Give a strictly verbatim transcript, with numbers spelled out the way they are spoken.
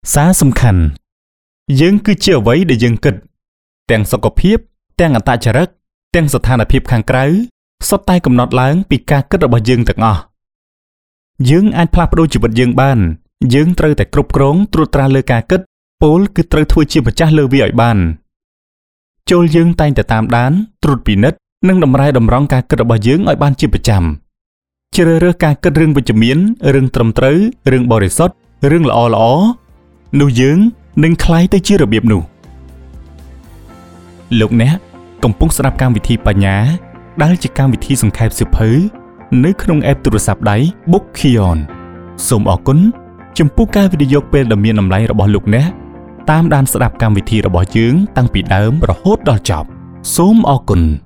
សារសំខាន់យើងគឺជាអ្វីដែលយើងគិតទាំងសុខភាពទាំងអត្តចរិតទាំងស្ថានភាពខាងក្រៅសុទ្ធតែកំណត់ឡើងពីការគិតរបស់យើងទាំងអស់យើងអាចផ្លាស់ប្ដូរជីវិតយើងបានយើងត្រូវតែគ្រប់គ្រងត្រួតត្រាលើការគិតពោលគឺត្រូវធ្វើជាម្ចាស់លើវាឲ្យបានចូលយើងតែងតែតាមដានត្រួតពិនិត្យនិងតម្រែតម្រង់ការគិតរបស់យើងឲ្យបានជាប្រចាំជ្រើសរើសការគិតរឿងវិជ្ជមានរឿងត្រឹមត្រូវរឿងបរិសុទ្ធរឿងល្អល្អនោះយើងនឹងក្លាយទៅជារបៀបនោះលោកអ្នកកំពុងស្ដាប់កម្មវិធីបញ្ញាដែលជាកម្មវិធីសង្ខេបសៀវភៅនៅក្នុងអេបទូរស័ព្ទដៃ Bookkion សូមអរគុណចំពោះការវិនិយោគពេលដ៏មានតម្លៃរបស់លោកអ្នកតាមដានស្ដាប់កម្មវិធីរបស់យើងតាំងពីដើមរហូតដល់ចប់សូមអរគុណ